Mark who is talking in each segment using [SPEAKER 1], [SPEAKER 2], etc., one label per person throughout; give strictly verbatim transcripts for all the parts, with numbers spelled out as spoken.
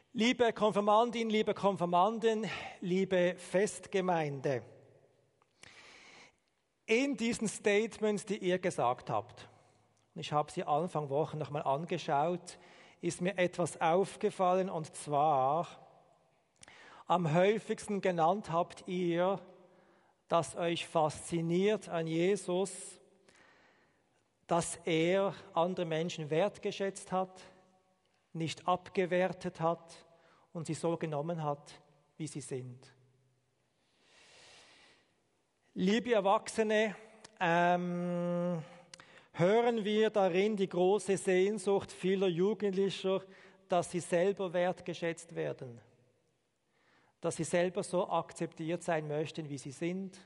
[SPEAKER 1] Liebe Konfirmandin, liebe Konfirmanden, liebe Festgemeinde, in diesen Statements, die ihr gesagt habt, und ich habe sie Anfang Woche nochmal angeschaut, ist mir etwas aufgefallen, und zwar, am häufigsten genannt habt ihr, dass euch fasziniert an Jesus, dass er andere Menschen wertgeschätzt hat, nicht abgewertet hat und sie so genommen hat, wie sie sind. Liebe Erwachsene, ähm, hören wir darin die große Sehnsucht vieler Jugendlicher, dass sie selber wertgeschätzt werden, dass sie selber so akzeptiert sein möchten, wie sie sind,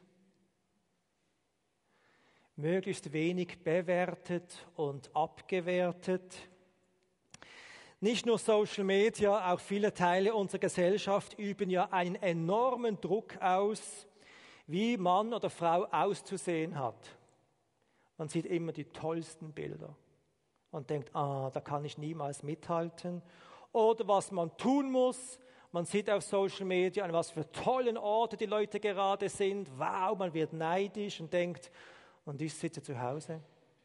[SPEAKER 1] möglichst wenig bewertet und abgewertet. Nicht nur Social Media, auch viele Teile unserer Gesellschaft üben ja einen enormen Druck aus, wie Mann oder Frau auszusehen hat. Man sieht immer die tollsten Bilder und denkt, ah, da kann ich niemals mithalten. Oder was man tun muss, man sieht auf Social Media, an was für tollen Orte die Leute gerade sind. Wow, man wird neidisch und denkt, und ich sitze zu Hause.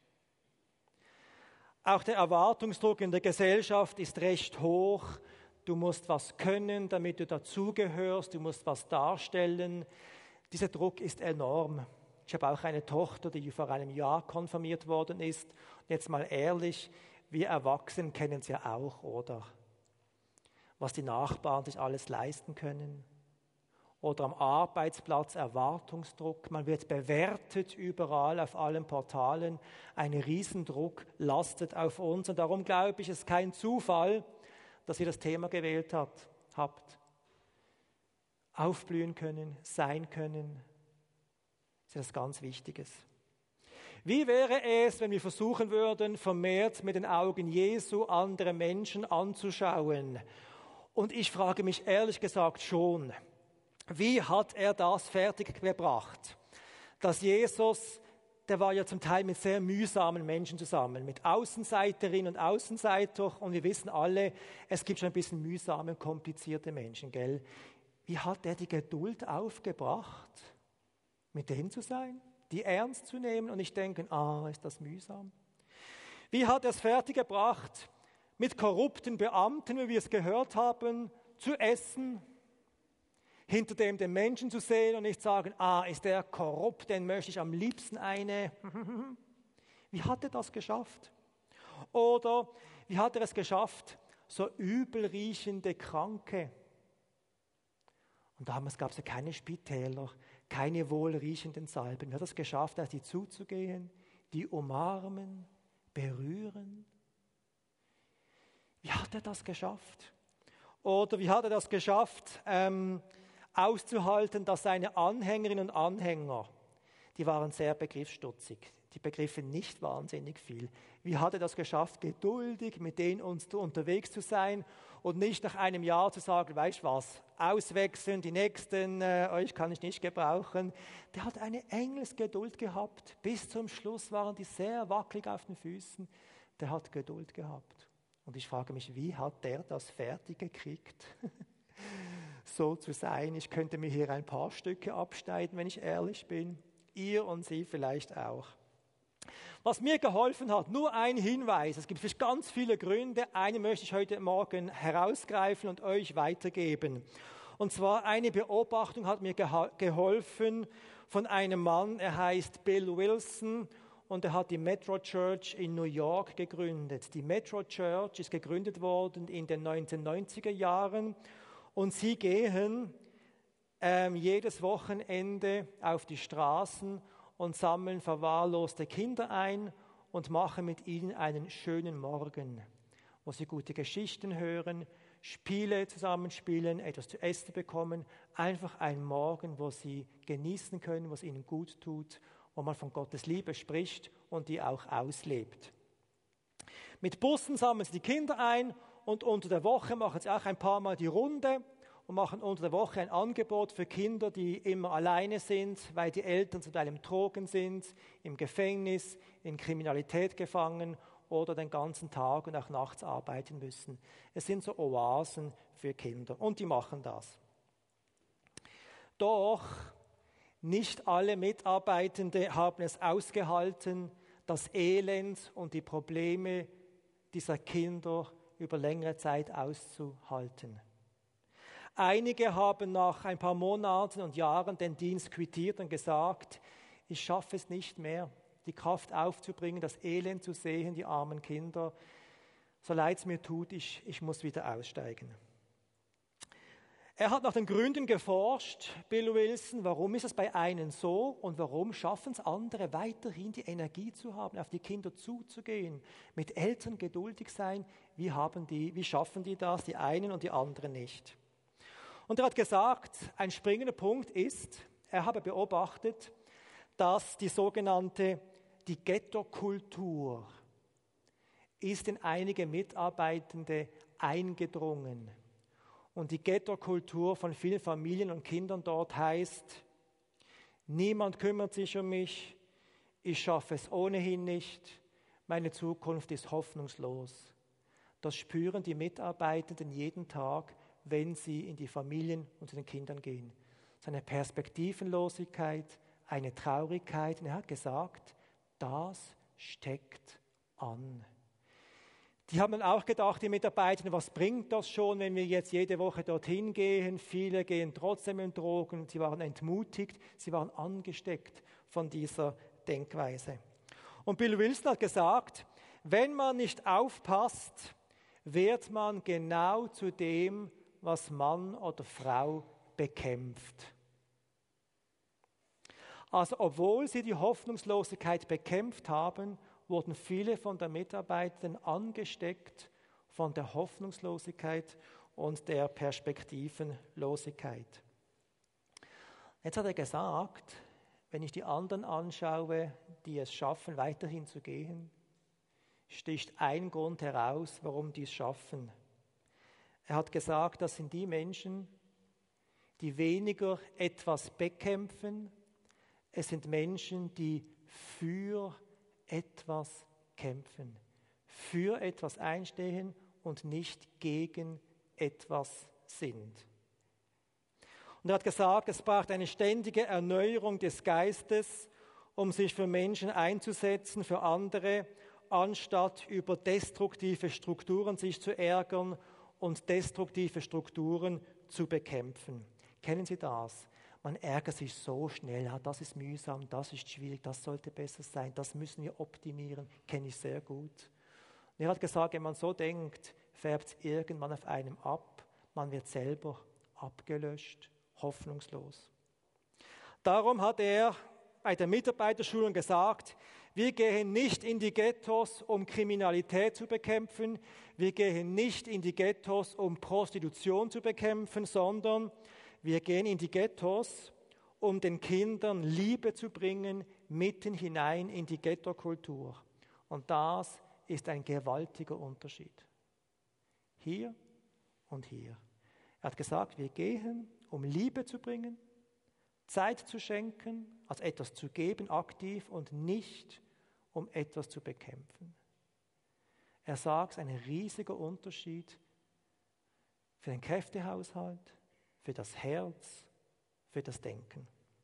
[SPEAKER 1] Auch der Erwartungsdruck in der Gesellschaft ist recht hoch. Du musst was können, damit du dazugehörst. Du musst was darstellen. Dieser Druck ist enorm. Ich habe auch eine Tochter, die vor einem Jahr konfirmiert worden ist. Und jetzt mal ehrlich, wir Erwachsenen kennen es ja auch, oder? Was die Nachbarn sich alles leisten können. Oder am Arbeitsplatz Erwartungsdruck. Man wird bewertet überall auf allen Portalen. Ein Riesendruck lastet auf uns. Und darum glaube ich, es ist kein Zufall, dass ihr das Thema gewählt habt. habt. Aufblühen können, sein können. Das ist etwas ganz Wichtiges. Wie wäre es, wenn wir versuchen würden, vermehrt mit den Augen Jesu andere Menschen anzuschauen? Und ich frage mich ehrlich gesagt schon, wie hat er das fertiggebracht? Dass Jesus, der war ja zum Teil mit sehr mühsamen Menschen zusammen, mit Außenseiterinnen und Außenseiter. Und wir wissen alle, es gibt schon ein bisschen mühsame, komplizierte Menschen, gell? Wie hat er die Geduld aufgebracht, mit denen zu sein, die ernst zu nehmen und nicht denken, ah, ist das mühsam? Wie hat er es fertiggebracht, mit korrupten Beamten, wie wir es gehört haben, zu essen, hinter dem den Menschen zu sehen und nicht sagen, ah, ist der korrupt, den möchte ich am liebsten eine. Wie hat er das geschafft? Oder wie hat er es geschafft, so übelriechende Kranke? Und damals gab es ja keine Spitäler, keine wohlriechenden Salben. Wie hat er es geschafft, auf die zuzugehen, die umarmen, berühren? Wie hat er das geschafft? Oder wie hat er das geschafft, ähm, auszuhalten, dass seine Anhängerinnen und Anhänger, die waren sehr begriffsstutzig, die begriffen nicht wahnsinnig viel. Wie hat er das geschafft, geduldig mit denen uns unterwegs zu sein und nicht nach einem Jahr zu sagen, weißt du was, auswechseln, die Nächsten, äh, euch kann ich nicht gebrauchen. Der hat eine Engelsgeduld gehabt, bis zum Schluss waren die sehr wackelig auf den Füßen. Der hat Geduld gehabt. Und ich frage mich, wie hat der das fertig gekriegt? So zu sein. Ich könnte mir hier ein paar Stücke abschneiden, wenn ich ehrlich bin. Ihr und Sie vielleicht auch. Was mir geholfen hat, nur ein Hinweis. Es gibt vielleicht ganz viele Gründe. Einen möchte ich heute Morgen herausgreifen und euch weitergeben. Und zwar eine Beobachtung hat mir geha- geholfen von einem Mann. Er heißt Bill Wilson und er hat die Metro Church in New York gegründet. Die Metro Church ist gegründet worden in den neunzehnhundertneunziger Jahren. Und sie gehen ähm, jedes Wochenende auf die Straßen und sammeln verwahrloste Kinder ein und machen mit ihnen einen schönen Morgen, wo sie gute Geschichten hören, Spiele zusammenspielen, etwas zu essen bekommen. Einfach ein Morgen, wo sie genießen können, was ihnen gut tut, wo man von Gottes Liebe spricht und die auch auslebt. Mit Bussen sammeln sie die Kinder ein und unter der Woche machen sie auch ein paar Mal die Runde und machen unter der Woche ein Angebot für Kinder, die immer alleine sind, weil die Eltern zum Teil im Drogen sind, im Gefängnis, in Kriminalität gefangen oder den ganzen Tag und auch nachts arbeiten müssen. Es sind so Oasen für Kinder. Und die machen das. Doch nicht alle Mitarbeitende haben es ausgehalten, das Elend und die Probleme dieser Kinder über längere Zeit auszuhalten. Einige haben nach ein paar Monaten und Jahren den Dienst quittiert und gesagt, ich schaffe es nicht mehr, die Kraft aufzubringen, das Elend zu sehen, die armen Kinder. So leid es mir tut, ich, ich muss wieder aussteigen. Er hat nach den Gründen geforscht, Bill Wilson, warum ist es bei einen so und warum schaffen es andere weiterhin die Energie zu haben, auf die Kinder zuzugehen, mit Eltern geduldig sein, wie, haben die, wie schaffen die das, die einen und die anderen nicht. Und er hat gesagt, ein springender Punkt ist, er habe beobachtet, dass die sogenannte, die Ghetto-Kultur ist in einige Mitarbeitende eingedrungen. Und die Ghetto-Kultur von vielen Familien und Kindern dort heißt, niemand kümmert sich um mich, ich schaffe es ohnehin nicht, meine Zukunft ist hoffnungslos. Das spüren die Mitarbeitenden jeden Tag, wenn sie in die Familien und zu den Kindern gehen. Es ist eine Perspektivenlosigkeit, eine Traurigkeit. Und er hat gesagt, das steckt an. Die haben dann auch gedacht, die Mitarbeiter, was bringt das schon, wenn wir jetzt jede Woche dorthin gehen? Viele gehen trotzdem in Drogen. Sie waren entmutigt, sie waren angesteckt von dieser Denkweise. Und Bill Wilson hat gesagt, wenn man nicht aufpasst, wird man genau zu dem, was Mann oder Frau bekämpft. Also obwohl sie die Hoffnungslosigkeit bekämpft haben, wurden viele von den Mitarbeitern angesteckt von der Hoffnungslosigkeit und der Perspektivenlosigkeit. Jetzt hat er gesagt, wenn ich die anderen anschaue, die es schaffen, weiterhin zu gehen, sticht ein Grund heraus, warum die es schaffen. Er hat gesagt, das sind die Menschen, die weniger etwas bekämpfen. Es sind Menschen, die für etwas kämpfen, für etwas einstehen und nicht gegen etwas sind. Und er hat gesagt, es braucht eine ständige Erneuerung des Geistes, um sich für Menschen einzusetzen, für andere, anstatt über destruktive Strukturen sich zu ärgern und destruktive Strukturen zu bekämpfen. Kennen Sie das? Man ärgert sich so schnell, ja, das ist mühsam, das ist schwierig, das sollte besser sein, das müssen wir optimieren, kenne ich sehr gut. Und er hat gesagt, wenn man so denkt, färbt es irgendwann auf einem ab, man wird selber abgelöscht, hoffnungslos. Darum hat er bei der Mitarbeiterschulung gesagt, wir gehen nicht in die Ghettos, um Kriminalität zu bekämpfen, wir gehen nicht in die Ghettos, um Prostitution zu bekämpfen, sondern wir gehen in die Ghettos, um den Kindern Liebe zu bringen, mitten hinein in die Ghetto-Kultur. Und das ist ein gewaltiger Unterschied. Hier und hier. Er hat gesagt, wir gehen, um Liebe zu bringen, Zeit zu schenken, also etwas zu geben, aktiv, und nicht, um etwas zu bekämpfen. Er sagt, es ist ein riesiger Unterschied für den Kräftehaushalt, für das Herz, für das Denken.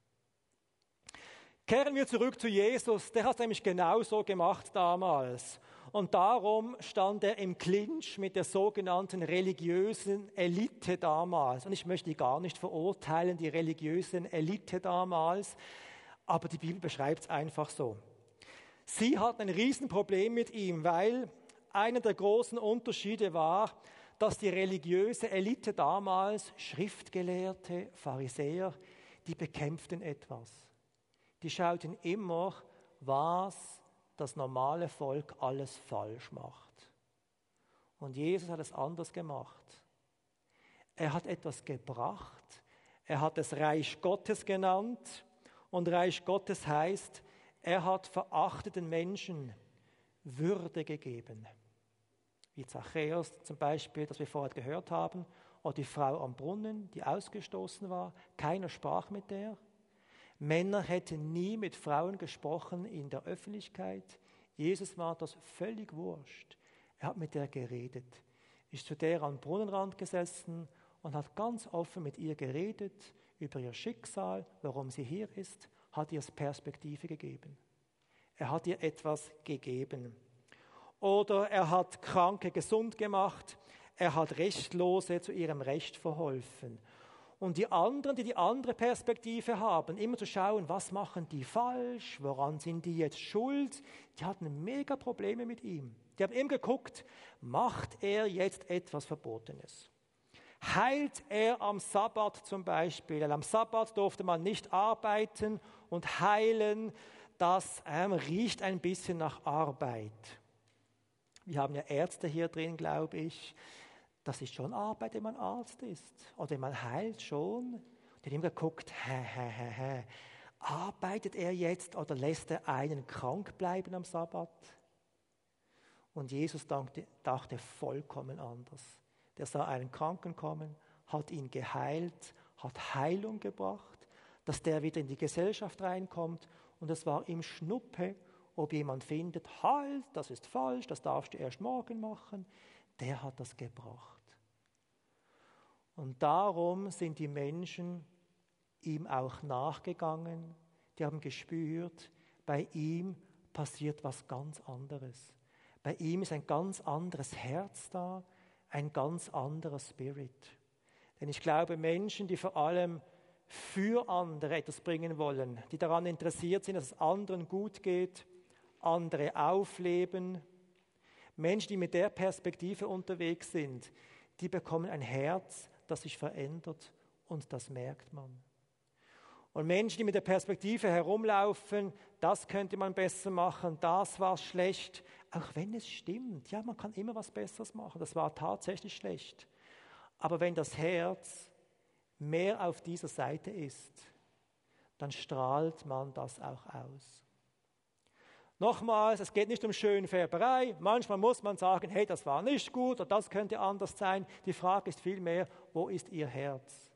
[SPEAKER 1] Kehren wir zurück zu Jesus. Der hat es nämlich genauso gemacht damals. Und darum stand er im Clinch mit der sogenannten religiösen Elite damals. Und ich möchte die gar nicht verurteilen, die religiösen Elite damals, aber die Bibel beschreibt es einfach so. Sie hatten ein Riesenproblem mit ihm, weil einer der großen Unterschiede war, dass die religiöse Elite damals, Schriftgelehrte, Pharisäer, die bekämpften etwas. Die schauten immer, was das normale Volk alles falsch macht. Und Jesus hat es anders gemacht. Er hat etwas gebracht. Er hat es Reich Gottes genannt. Und Reich Gottes heißt, er hat verachteten Menschen Würde gegeben. Wie Zachäus zum Beispiel, das wir vorher gehört haben, oder die Frau am Brunnen, die ausgestoßen war. Keiner sprach mit der. Männer hätten nie mit Frauen gesprochen in der Öffentlichkeit. Jesus war das völlig wurscht. Er hat mit der geredet. ist zu der am Brunnenrand gesessen und hat ganz offen mit ihr geredet über ihr Schicksal, warum sie hier ist, hat ihr Perspektive gegeben. Er hat ihr etwas gegeben. Oder er hat Kranke gesund gemacht, er hat Rechtlose zu ihrem Recht verholfen. Und die anderen, die die andere Perspektive haben, immer zu schauen, was machen die falsch, woran sind die jetzt schuld, die hatten mega Probleme mit ihm. Die haben immer geguckt, macht er jetzt etwas Verbotenes? Heilt er am Sabbat zum Beispiel? Am Sabbat durfte man nicht arbeiten und heilen, das ähm, riecht ein bisschen nach Arbeit. Wir haben ja Ärzte hier drin, glaube ich. Das ist schon Arbeit, wenn man Arzt ist. Oder wenn man heilt schon. Die haben immer geguckt, hä, hä, hä, hä. Arbeitet er jetzt oder lässt er einen krank bleiben am Sabbat? Und Jesus dachte, dachte vollkommen anders. Der sah einen Kranken kommen, hat ihn geheilt, hat Heilung gebracht, dass der wieder in die Gesellschaft reinkommt. Und es war ihm Schnuppe, ob jemand findet, halt, das ist falsch, das darfst du erst morgen machen. Der hat das gebracht. Und darum sind die Menschen ihm auch nachgegangen. Die haben gespürt, bei ihm passiert was ganz anderes. Bei ihm ist ein ganz anderes Herz da, ein ganz anderer Spirit. Denn ich glaube, Menschen, die vor allem für andere etwas bringen wollen, die daran interessiert sind, dass es anderen gut geht, andere aufleben, Menschen, die mit der Perspektive unterwegs sind, die bekommen ein Herz, das sich verändert und das merkt man. Und Menschen, die mit der Perspektive herumlaufen, das könnte man besser machen, das war schlecht, auch wenn es stimmt. Ja, man kann immer was Besseres machen, das war tatsächlich schlecht. Aber wenn das Herz mehr auf dieser Seite ist, dann strahlt man das auch aus. Nochmals, es geht nicht um Schönfärberei. Manchmal muss man sagen, hey, das war nicht gut oder das könnte anders sein. Die Frage ist vielmehr, wo ist Ihr Herz?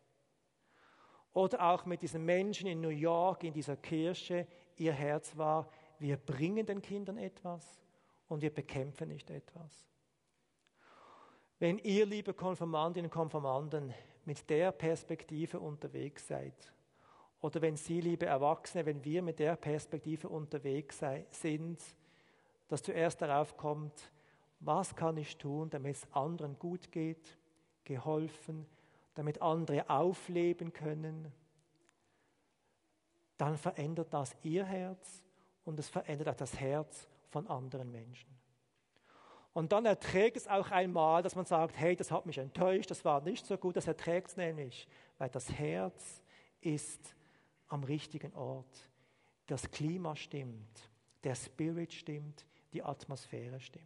[SPEAKER 1] Oder auch mit diesen Menschen in New York, in dieser Kirche, ihr Herz war, wir bringen den Kindern etwas und wir bekämpfen nicht etwas. Wenn ihr, liebe Konfirmandinnen und Konfirmanden, mit der Perspektive unterwegs seid, oder wenn Sie, liebe Erwachsene, wenn wir mit der Perspektive unterwegs sei, sind, dass zuerst darauf kommt, was kann ich tun, damit es anderen gut geht, geholfen, damit andere aufleben können, dann verändert das Ihr Herz und es verändert auch das Herz von anderen Menschen. Und dann erträgt es auch einmal, dass man sagt, hey, das hat mich enttäuscht, das war nicht so gut, das erträgt es nämlich, weil das Herz ist am richtigen Ort. Das Klima stimmt, der Spirit stimmt, die Atmosphäre stimmt.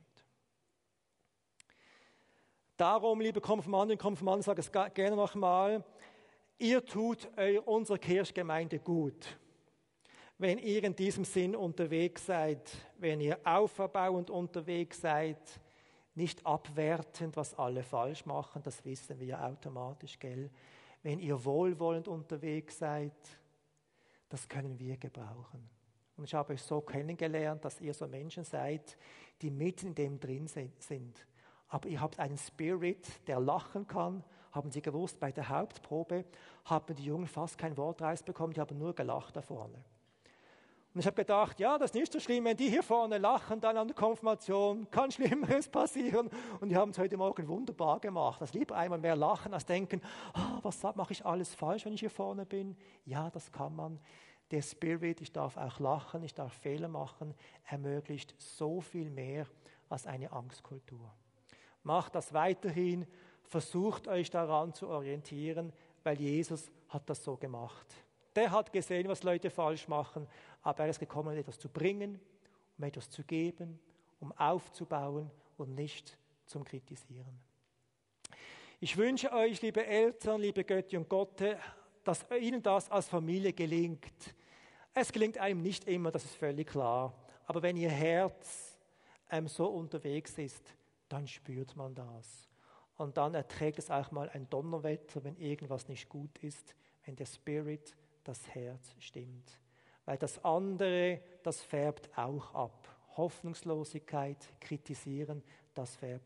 [SPEAKER 1] Darum, liebe Konfirmandinnen und Konfirmanden, sage ich es gerne nochmal, ihr tut unserer Kirchgemeinde gut, wenn ihr in diesem Sinn unterwegs seid, wenn ihr auferbauend unterwegs seid, nicht abwertend, was alle falsch machen, das wissen wir ja automatisch, gell? Wenn ihr wohlwollend unterwegs seid, das können wir gebrauchen. Und ich habe euch so kennengelernt, dass ihr so Menschen seid, die mitten in dem drin sind. Aber ihr habt einen Spirit, der lachen kann. Haben Sie gewusst, bei der Hauptprobe haben die Jungen fast kein Wort rausbekommen, die haben nur gelacht da vorne. Und ich habe gedacht, ja, das ist nicht so schlimm, wenn die hier vorne lachen, dann an der Konfirmation kann Schlimmeres passieren. Und die haben es heute Morgen wunderbar gemacht. Das lieber einmal mehr lachen, als denken, oh, was mache ich alles falsch, wenn ich hier vorne bin? Ja, das kann man. Der Spirit, ich darf auch lachen, ich darf Fehler machen, ermöglicht so viel mehr als eine Angstkultur. Macht das weiterhin, versucht euch daran zu orientieren, weil Jesus hat das so gemacht. Der hat gesehen, was Leute falsch machen, aber er ist gekommen, um etwas zu bringen, um etwas zu geben, um aufzubauen und nicht zum Kritisieren. Ich wünsche euch, liebe Eltern, liebe Götti und Gotte, dass Ihnen das als Familie gelingt. Es gelingt einem nicht immer, das ist völlig klar. Aber wenn Ihr Herz ähm, so unterwegs ist, dann spürt man das. Und dann erträgt es auch mal ein Donnerwetter, wenn irgendwas nicht gut ist, wenn der Spirit, das Herz stimmt. Weil das andere, das färbt auch ab. Hoffnungslosigkeit, Kritisieren, das färbt ab.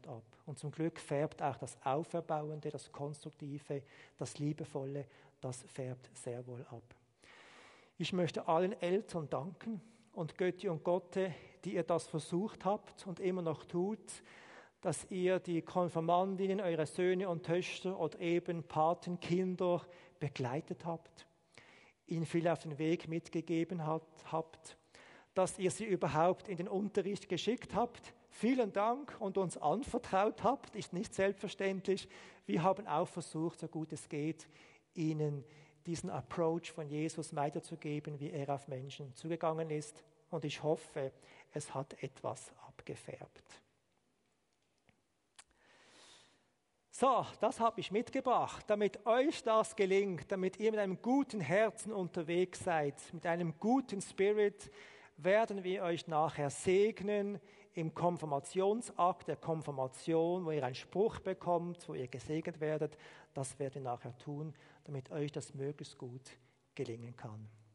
[SPEAKER 1] Und zum Glück färbt auch das Auferbauende, das Konstruktive, das Liebevolle, das färbt sehr wohl ab. Ich möchte allen Eltern danken und Götti und Gotte, die ihr das versucht habt und immer noch tut, dass ihr die Konfirmandinnen, eure Söhne und Töchter oder eben Patenkinder begleitet habt, ihnen viel auf den Weg mitgegeben habt, dass ihr sie überhaupt in den Unterricht geschickt habt. Vielen Dank und uns anvertraut habt, ist nicht selbstverständlich. Wir haben auch versucht, so gut es geht, ihnen diesen Approach von Jesus weiterzugeben, wie er auf Menschen zugegangen ist. Und ich hoffe, es hat etwas abgefärbt. So, das habe ich mitgebracht, damit euch das gelingt, damit ihr mit einem guten Herzen unterwegs seid, mit einem guten Spirit, werden wir euch nachher segnen im Konfirmationsakt der Konfirmation, wo ihr einen Spruch bekommt, wo ihr gesegnet werdet. Das werden wir nachher tun, damit euch das möglichst gut gelingen kann.